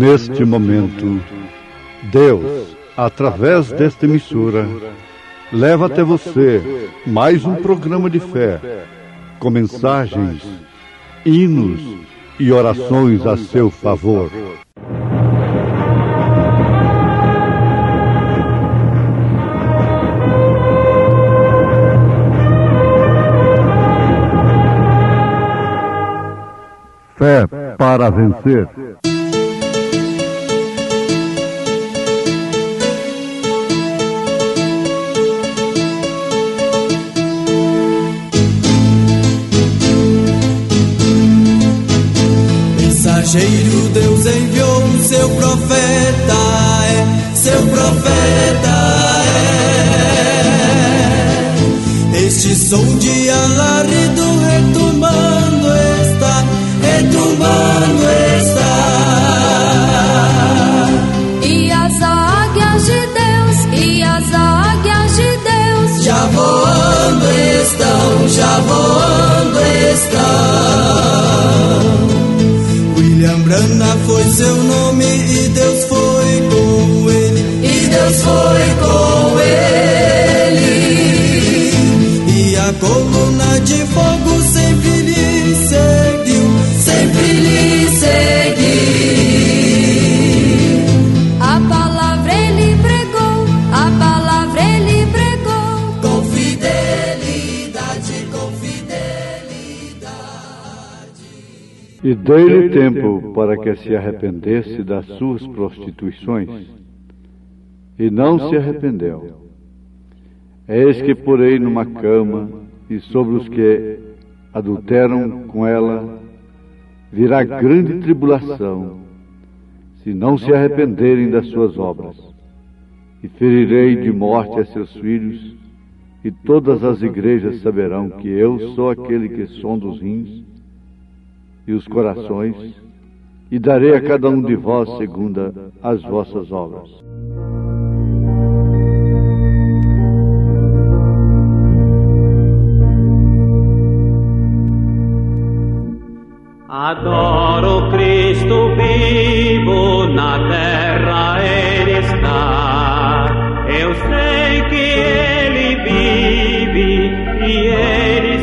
Neste momento, Deus, através desta emissora, leva até você mais um programa de fé, com mensagens, hinos e orações a seu favor. Fé para vencer. Mensageiro, Deus enviou o seu profeta, seu profeta Este som de alarido retumbando está, E as águias de Deus, já voando estão. William Branham foi seu nome e Deus foi com ele, E a coluna de fogo sempre lhe seguiu, A palavra ele pregou, com fidelidade. E dei-lhe tempo para que se arrependesse das suas prostituições, e não se arrependeu. Eis que porei numa cama, e sobre os que adulteram com ela virá grande tribulação, se não se arrependerem das suas obras. E ferirei de morte a seus filhos, e todas as igrejas saberão que eu sou aquele que sonda os rins e os corações, e darei a cada um de vós segundo as vossas obras. Adoro Cristo vivo, na terra Ele está. Eu sei que Ele vive e Ele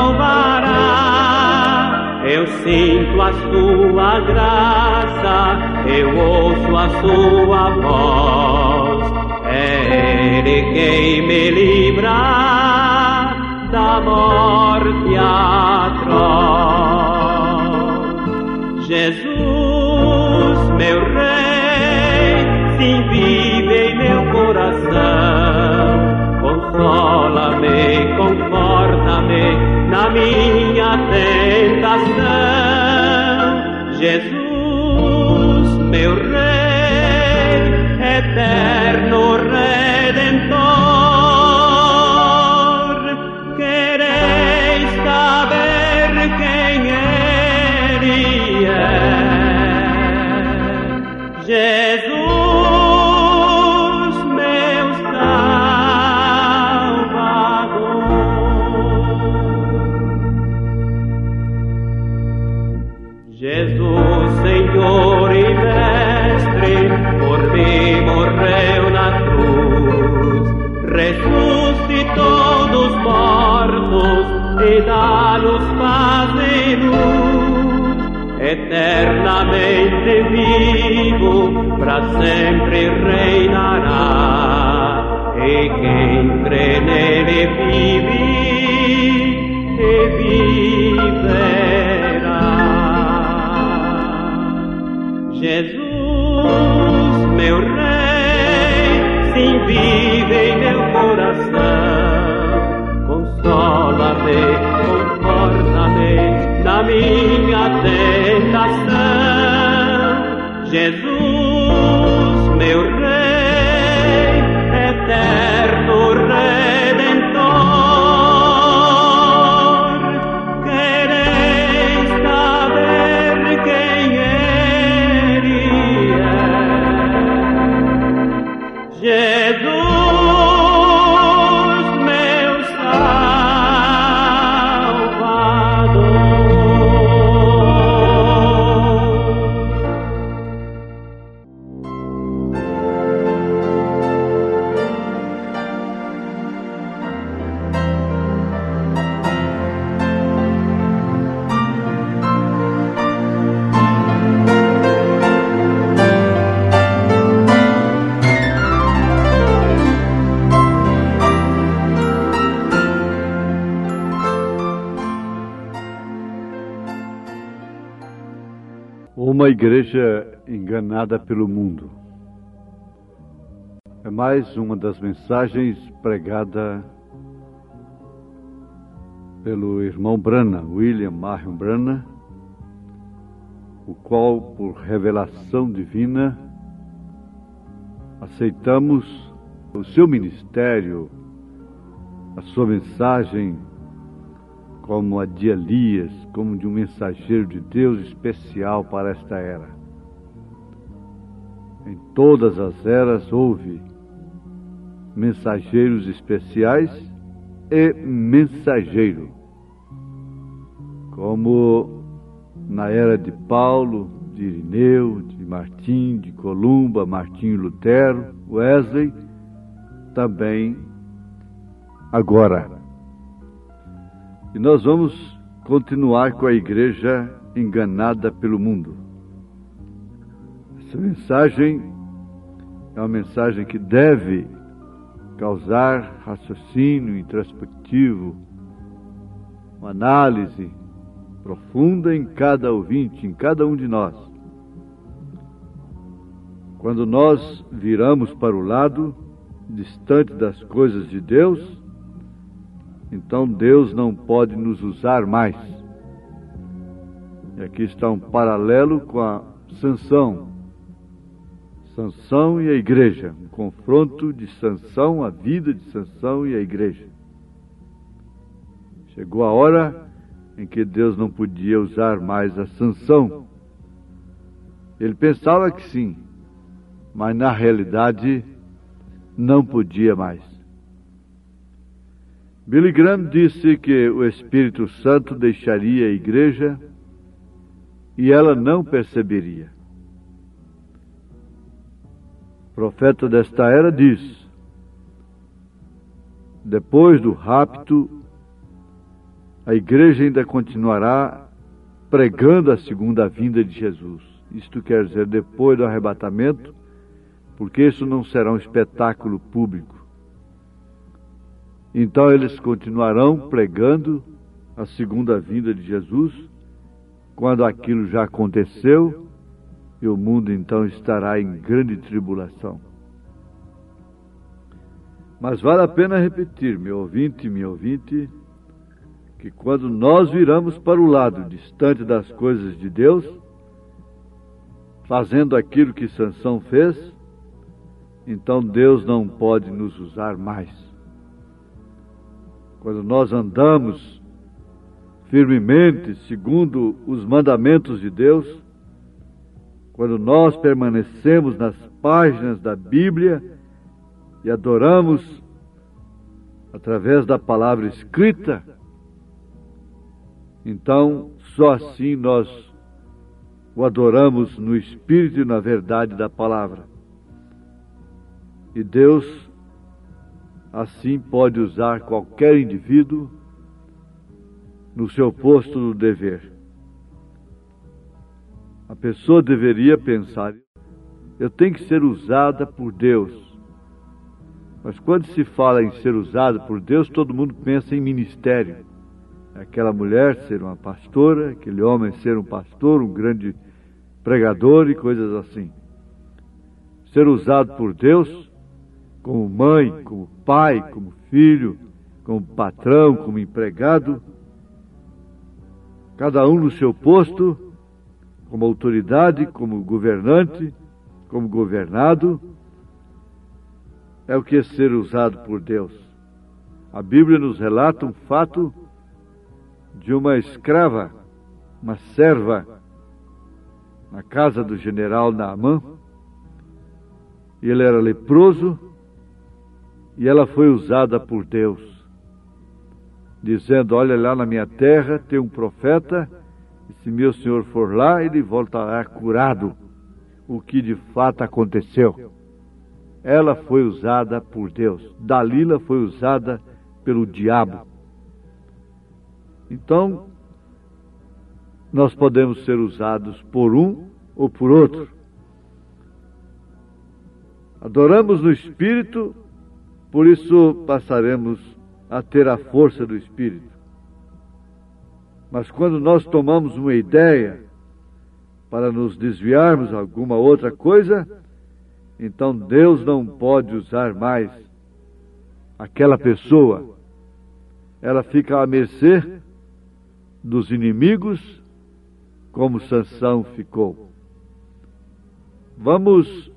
salvará. Eu sinto a sua graça, eu ouço a sua voz. É Ele quem me livra da morte atroz. Jesus, meu Rei, sim, vive em meu coração. Consola-me, conforta-me na minha tentação. Jesus, meu Rei, eterno Redentor, quereis saber quem Ele é? Jesus, meu Salvador. Jesus, Senhor e Mestre, por mim morreu na cruz, ressuscitou dos mortos e dá-los paz e luz. Eternamente vivo, para sempre reinará, e quem crê nele vive e viverá. Jesus, meu Rei, sim, vive em meu coração. Consola-me, conforta-me na minha tentação. Jesus, meu Rei, eterno Redentor, quereis saber quem Ele é? Jesus, Uma igreja enganada pelo mundo. É mais uma das mensagens pregada pelo irmão Branham, William Marion Branham, o qual, por revelação divina, aceitamos o seu ministério, a sua mensagem, como a de Elias, como de um mensageiro de Deus especial para esta era. Em todas as eras houve mensageiros especiais e mensageiro, como na era de Paulo, de Irineu, de Martim, de Columba, Martinho Lutero, Wesley, também agora. E nós vamos continuar com a igreja enganada pelo mundo. Essa mensagem é uma mensagem que deve causar raciocínio introspectivo, uma análise profunda em cada ouvinte, em cada um de nós. Quando nós viramos para o lado distante das coisas de Deus, então Deus não pode nos usar mais. E aqui está um paralelo com a Sansão. Sansão e a igreja. Um confronto de Sansão, a vida de Sansão e a igreja. Chegou a hora em que Deus não podia usar mais a Sansão. Ele pensava que sim, mas na realidade não podia mais. Billy Graham disse que o Espírito Santo deixaria a igreja e ela não perceberia. O profeta desta era diz: depois do rapto, a igreja ainda continuará pregando a segunda vinda de Jesus. Isto quer dizer, depois do arrebatamento, porque isso não será um espetáculo público. Então eles continuarão pregando a segunda vinda de Jesus, quando aquilo já aconteceu, e o mundo então estará em grande tribulação. Mas vale a pena repetir, meu ouvinte, que quando nós viramos para o lado distante das coisas de Deus, fazendo aquilo que Sansão fez, então Deus não pode nos usar mais. Quando nós andamos firmemente segundo os mandamentos de Deus, quando nós permanecemos nas páginas da Bíblia e adoramos através da palavra escrita, então só assim nós o adoramos no Espírito e na verdade da palavra. E Deus assim pode usar qualquer indivíduo no seu posto do dever. A pessoa deveria pensar: eu tenho que ser usada por Deus. Mas quando se fala em ser usada por Deus, todo mundo pensa em ministério. Aquela mulher ser uma pastora, aquele homem ser um pastor, um grande pregador e coisas assim. Ser usado por Deus como mãe, como pai, como filho, como patrão, como empregado, cada um no seu posto, como autoridade, como governante, como governado, é o que é ser usado por Deus. A Bíblia nos relata um fato de uma escrava, uma serva, na casa do general Naamã, e ele era leproso, e ela foi usada por Deus, dizendo: olha, lá na minha terra tem um profeta, e se meu senhor for lá, ele voltará curado, o que de fato aconteceu. Ela foi usada por Deus. Dalila foi usada pelo diabo. Então, nós podemos ser usados por um ou por outro. Adoramos no Espírito, por isso passaremos a ter a força do Espírito. Mas quando nós tomamos uma ideia para nos desviarmos a alguma outra coisa, então Deus não pode usar mais aquela pessoa. Ela fica à mercê dos inimigos, como Sansão ficou. Vamos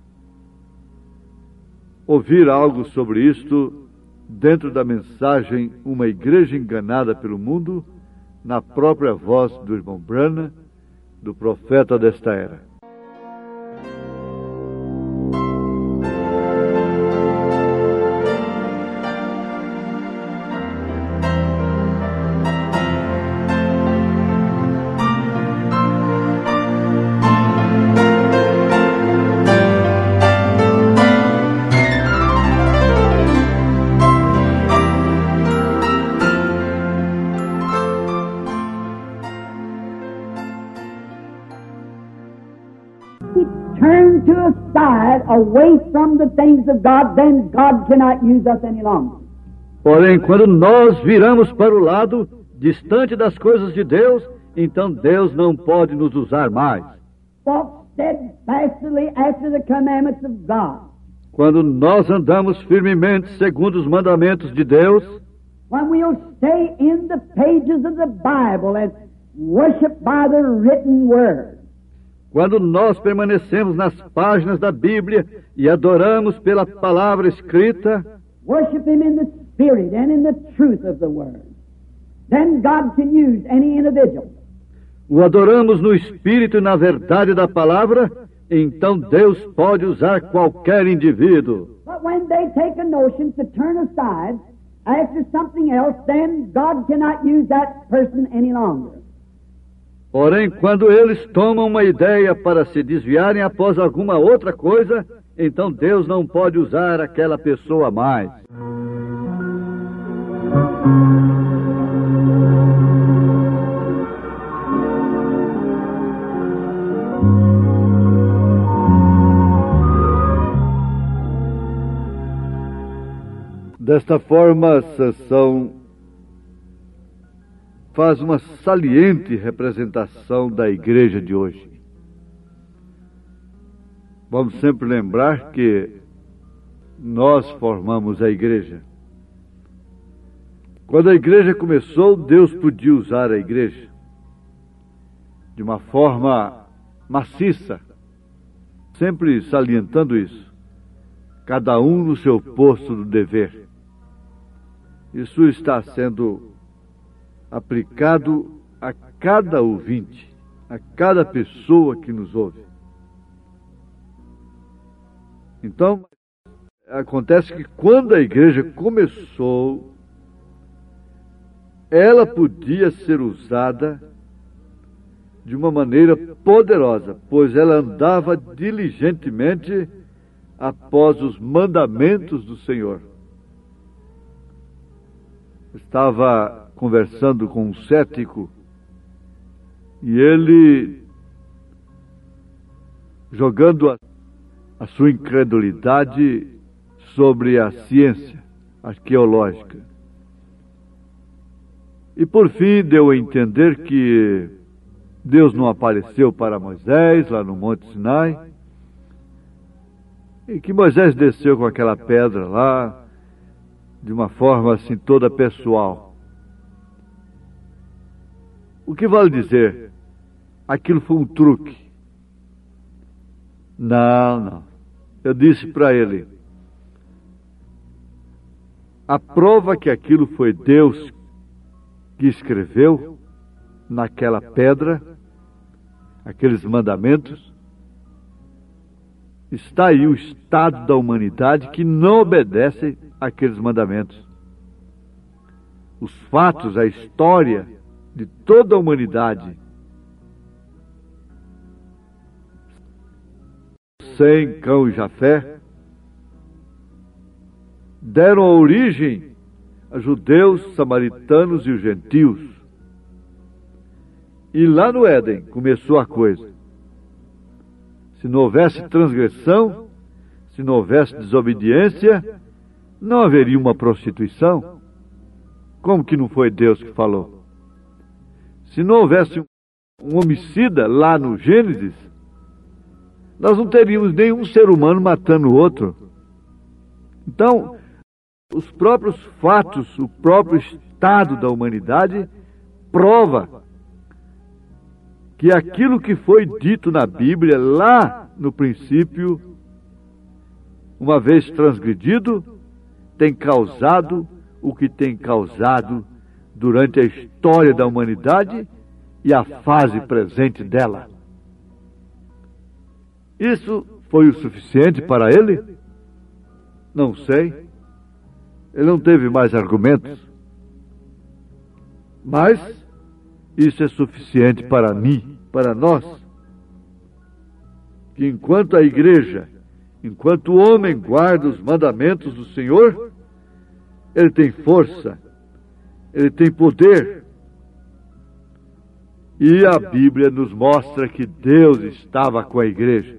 ouvir algo sobre isto dentro da mensagem Uma Igreja Enganada pelo Mundo, na própria voz do irmão Branham, do profeta desta era. Turn to a side away from the things of God, then God cannot use us any longer. Porém, quando nós viramos para o lado, distante das coisas de Deus, então Deus não pode nos usar mais. Walk steadfastly after the commandments of God. Quando nós andamos firmemente segundo os mandamentos de Deus, When we'll stay in the pages of the Bible and worship by the written word. quando nós permanecemos nas páginas da Bíblia e adoramos pela palavra escrita, Worship Him in the Spirit and in the truth of the Word. Then God can use any individual. o adoramos no Espírito e na verdade da palavra, então Deus pode usar qualquer indivíduo. But when they take a notion to turn aside after something else, then God cannot use that person any longer. Porém, quando eles tomam uma ideia para se desviarem após alguma outra coisa, então Deus não pode usar aquela pessoa mais. Desta forma, Sansão faz uma saliente representação da igreja de hoje. Vamos sempre lembrar que nós formamos a igreja. Quando a igreja começou, Deus podia usar a igreja de uma forma maciça, sempre salientando isso. Cada um no seu posto do dever. Isso está sendo aplicado a cada ouvinte, a cada pessoa que nos ouve. Então, acontece que quando a igreja começou, ela podia ser usada de uma maneira poderosa, pois ela andava diligentemente após os mandamentos do Senhor. Estava conversando com um cético e ele, jogando a sua incredulidade sobre a ciência arqueológica. E por fim deu a entender que Deus não apareceu para Moisés lá no Monte Sinai e que Moisés desceu com aquela pedra lá de uma forma assim toda pessoal. O que vale dizer? Aquilo foi um truque. Não. Eu disse para ele, a prova que aquilo foi Deus que escreveu naquela pedra, aqueles mandamentos, está aí o estado da humanidade que não obedece àqueles mandamentos. Os fatos, a história de toda a humanidade, Sem, Cão e Jafé, deram origem a judeus, samaritanos e os gentios. E lá no Éden começou a coisa. Se não houvesse transgressão, se não houvesse desobediência, não haveria uma prostituição. Como que não foi Deus que falou? Se não houvesse um homicida lá no Gênesis, nós não teríamos nenhum ser humano matando o outro. Então, os próprios fatos, o próprio estado da humanidade prova que aquilo que foi dito na Bíblia lá no princípio, uma vez transgredido, tem causado o que tem causado durante a história da humanidade e a fase presente dela. Isso foi o suficiente para ele? Não sei. Ele não teve mais argumentos. Mas isso é suficiente para mim, para nós, que enquanto a igreja, enquanto o homem guarda os mandamentos do Senhor, ele tem força, ele tem poder. E a Bíblia nos mostra que Deus estava com a igreja.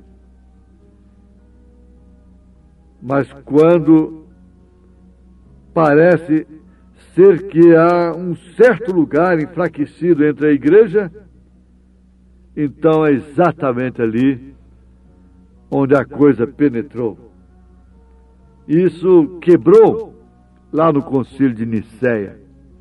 Mas quando parece ser que há um certo lugar enfraquecido entre a igreja, então é exatamente ali onde a coisa penetrou. Isso quebrou lá no Concílio de Nicéia.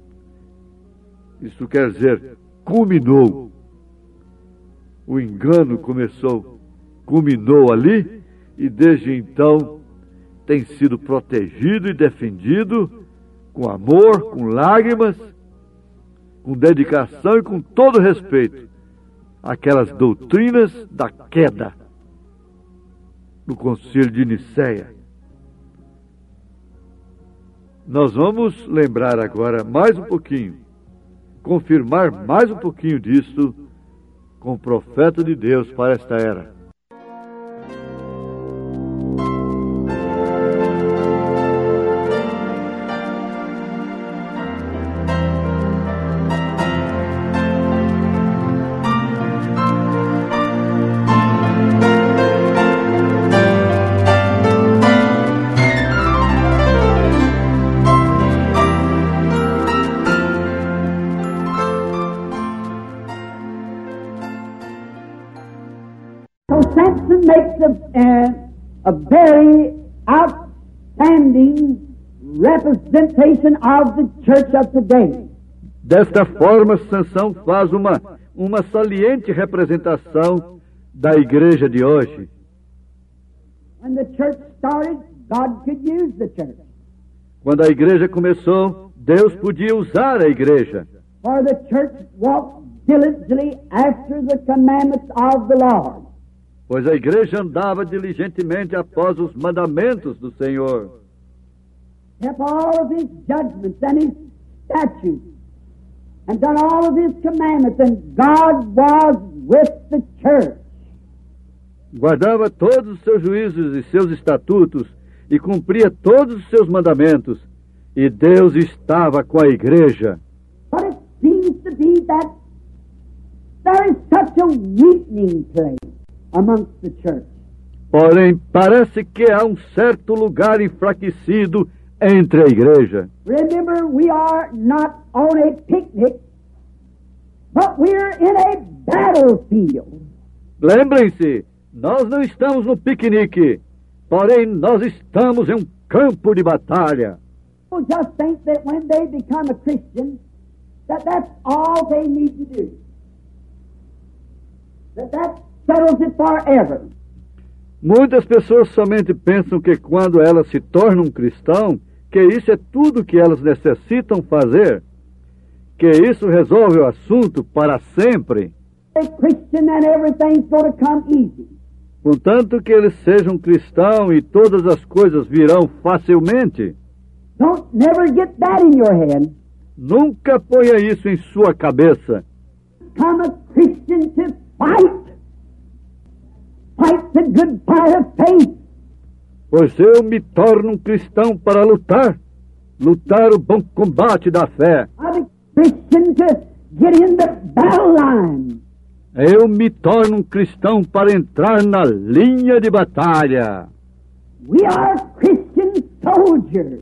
Isso quer dizer, culminou. O engano culminou ali, e desde então tem sido protegido e defendido com amor, com lágrimas, com dedicação e com todo respeito aquelas doutrinas da queda do Concílio de Nicéia. Nós vamos lembrar agora mais um pouquinho, confirmar mais um pouquinho disso com o profeta de Deus para esta era. Samson makes a very outstanding representation of the church of today. Desta forma, Sansão faz uma saliente representação da igreja de hoje. When the church started, God could use the church. Quando a igreja começou, Deus podia usar a igreja. For the church walked diligently after the commandments of the Lord. Pois a igreja andava diligentemente após os mandamentos do Senhor. Kept all of His judgments and His statutes, and done all of His commandments, and God was with the church. Guardava todos os seus juízos e seus estatutos, e cumpria todos os seus mandamentos, e Deus estava com a igreja. But it seems to be that there is such a weakening place amongst the church. Porém, parece que há um certo lugar enfraquecido entre a igreja. Remember, we are not on a picnic, but we're in a battlefield. Lembrem-se, nós não estamos no piquenique, porém nós estamos em um campo de batalha. People just think that when they become a Christian, that's all they need to do. That settles it forever. Muitas pessoas somente pensam que quando elas se tornam cristão, que isso é tudo que elas necessitam fazer, que isso resolve o assunto para sempre. A Christian and everything's going to come easy. Contanto que eles sejam cristãos e todas as coisas virão facilmente. Don't never get that in your head. Nunca ponha isso em sua cabeça. Become a Christian to fight. Fight the good fight of faith. Pois eu me torno um cristão para lutar o bom combate da fé. I'm a Christian to get in the battle line. Eu me torno um cristão para entrar na linha de batalha. We are Christian soldiers.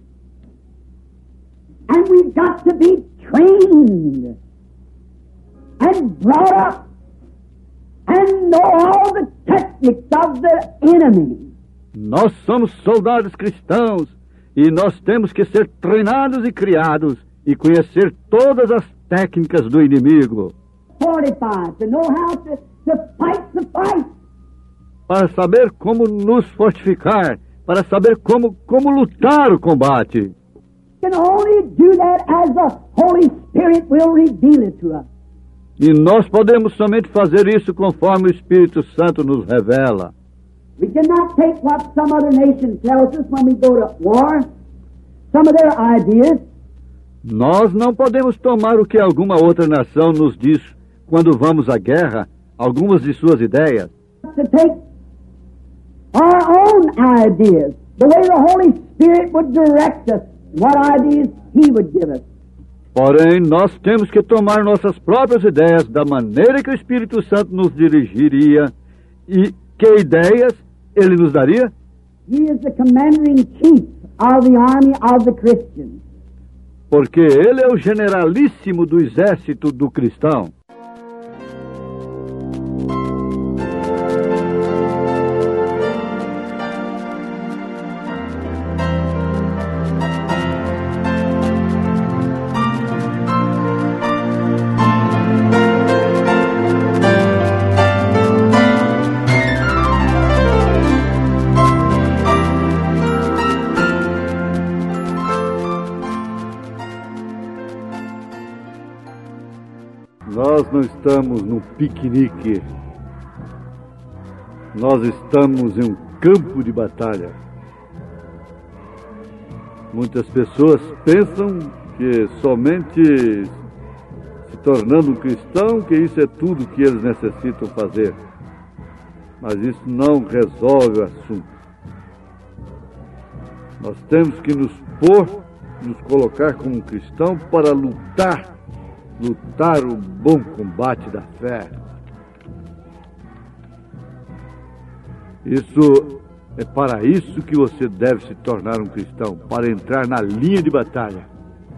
And we've got to be trained and brought up and know all the techniques of the enemy. Nós somos soldados cristãos e nós temos que ser treinados e criados e conhecer todas as técnicas do inimigo. Fortified, to know how to fight the fight. Para saber como nos fortificar, para saber como lutar o combate. Can only do that as the Holy Spirit will reveal it to us. E nós podemos somente fazer isso conforme o Espírito Santo nos revela. We cannot take what some other nation tells us when we go to war, some of their ideas. Nós não podemos tomar o que alguma outra nação nos diz quando vamos à guerra, algumas de suas ideias. To take our own ideas, the way the Holy Spirit would direct us, what ideas He would give us. Porém, nós temos que tomar nossas próprias ideias da maneira que o Espírito Santo nos dirigiria e que ideias Ele nos daria. He is the commander-in-chief of the army of the Christians. Porque Ele é o generalíssimo do exército do cristão. Nós não estamos num piquenique. Nós estamos em um campo de batalha. Muitas pessoas pensam que somente se tornando um cristão, que isso é tudo que eles necessitam fazer. Mas isso não resolve o assunto. Nós temos que nos colocar como um cristão para lutar o bom combate da fé. Isso é para isso que você deve se tornar um cristão, para entrar na linha de batalha.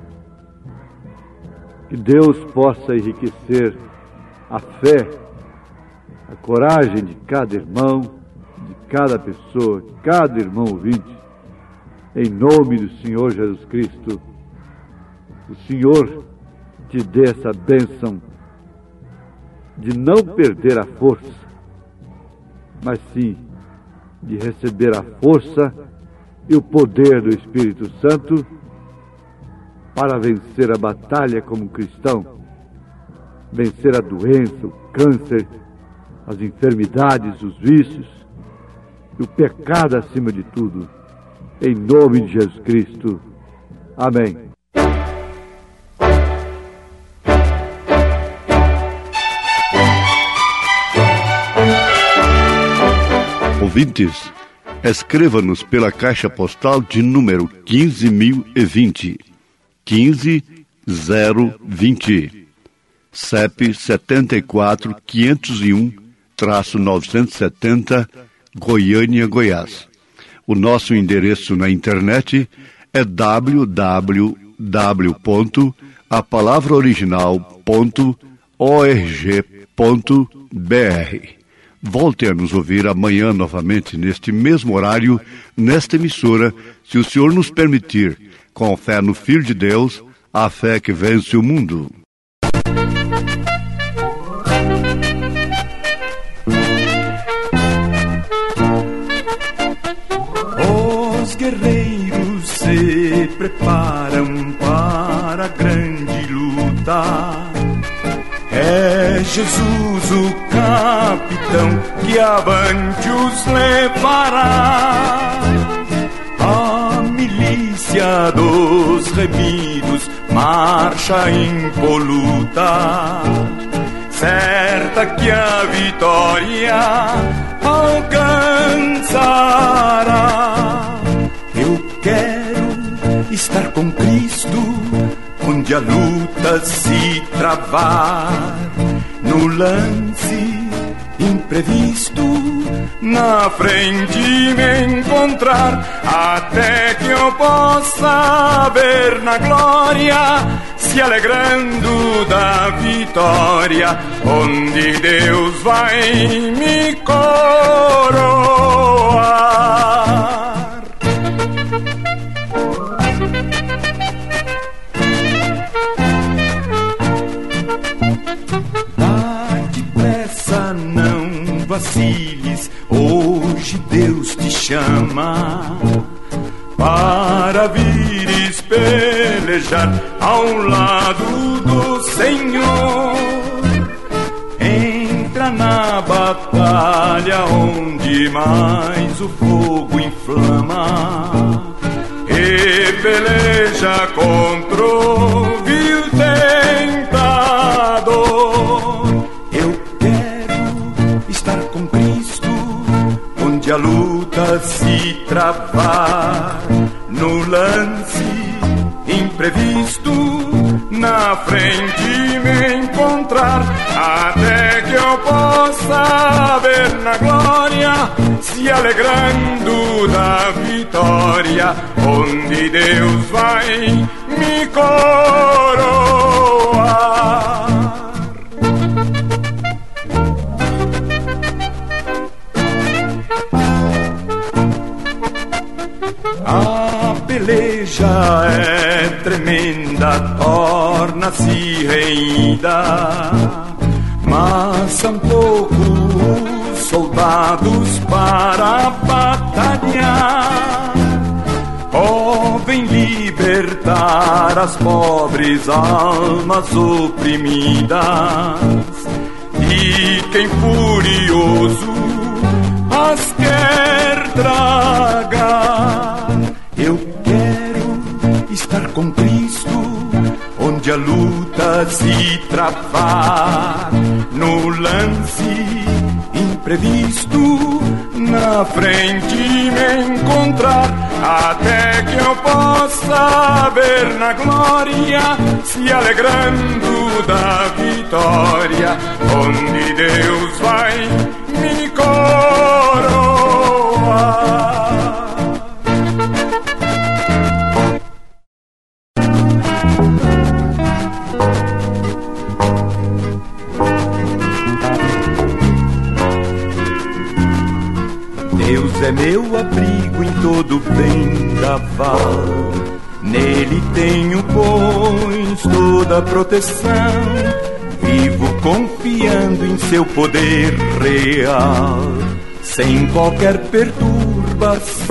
Que Deus possa enriquecer a fé, a coragem de cada irmão, de cada pessoa, cada irmão ouvinte, em nome do Senhor Jesus Cristo. O Senhor te dê essa bênção de não perder a força, mas sim de receber a força e o poder do Espírito Santo para vencer a batalha como cristão, vencer a doença, o câncer, as enfermidades, os vícios e o pecado acima de tudo, em nome de Jesus Cristo. Amém. Ouvintes, escreva-nos pela caixa postal de número 15.020, 15020, CEP 74.501-970, Goiânia, Goiás. O nosso endereço na internet é www.apalavraoriginal.org.br. Volte a nos ouvir amanhã novamente neste mesmo horário, nesta emissora, se o Senhor nos permitir, com fé no Filho de Deus, a fé que vence o mundo. Os guerreiros se preparam para a grande luta. É Jesus o capitão que avante os levará. A milícia dos remidos marcha impoluta, certa que a vitória alcançará. Eu quero estar com Cristo onde a luta se travar, no lance imprevisto, na frente me encontrar, até que eu possa ver na glória, se se alegrando da vitória, onde Deus vai me coroar. Vai depressa, não vaciles, hoje Deus te chama para vires pelejar ao lado do Senhor. Entra na batalha onde mais o fogo inflama e peleja contra o vil tentador. Eu quero estar com Cristo onde a luta se travar, no lance imprevisto, na frente me encontrar, até que eu possa ver na glória, se alegrando da vitória, onde Deus vai me coroar. A peleja é tremenda, torna-se reída, mas são poucos soldados para batalhar. Oh, vem libertar as pobres almas oprimidas, e quem furioso as quer tragar. Eu quero estar com Cristo onde a luta se travar, no lance imprevisto, na frente me encontrar, até que eu possa ver na glória, se alegrando da vitória, onde Deus vai me coroar. Deus é meu abrigo em todo vendaval, nele tenho, pois, toda a proteção. Vivo confiando em seu poder real, sem qualquer perturbação.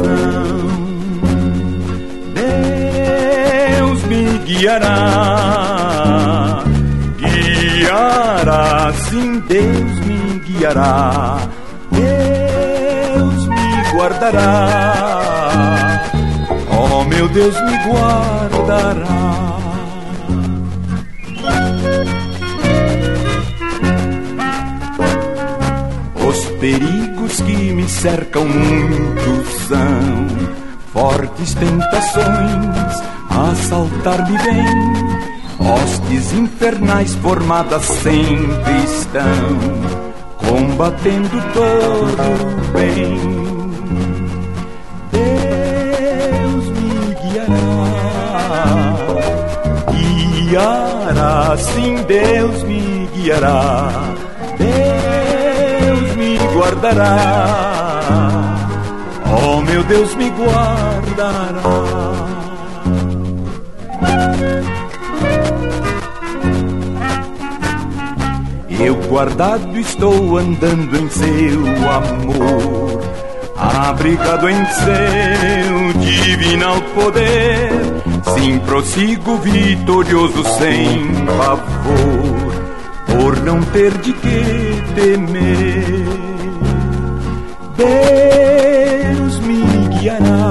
Deus me guiará, guiará, sim, Deus me guiará. Deus me guardará, oh meu Deus me guardará. Os perigos que me cercam muitos são, fortes tentações assaltar-me vêm, hostes infernais formadas sempre estão, combatendo todo o bem. Deus me guiará, sim, Deus me guiará. Deus me guardará, oh meu Deus me guardará. Eu guardado estou andando em seu amor, abrigado em seu divinal poder. Sim, prossigo vitorioso sem pavor, por não ter de que temer. Deus me guiará,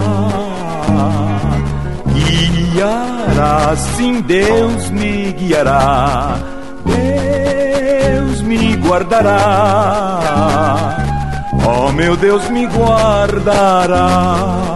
guiará, sim, Deus me guiará. Deus me guardará, oh meu Deus me guardará.